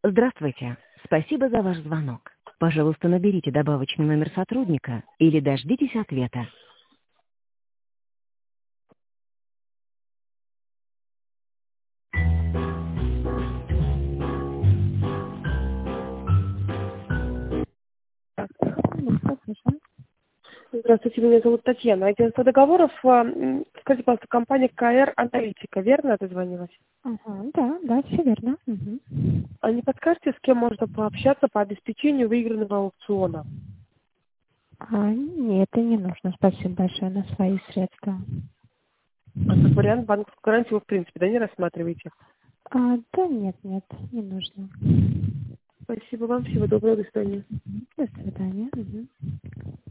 Здравствуйте. Спасибо за ваш звонок. Пожалуйста, наберите добавочный номер сотрудника или дождитесь ответа. Здравствуйте, меня зовут Татьяна. Агентство договоров. Скажите, пожалуйста, компания КР Аналитика, верно дозвонилась? Да, все верно. А не подскажете, с кем можно пообщаться по обеспечению выигранного аукциона? Нет, и не нужно. Спасибо большое на свои средства. А как вариант банковской гарантии вы, в принципе, да, не рассматриваете? Да нет, не нужно. Спасибо вам, всего доброго, до свидания. До свидания.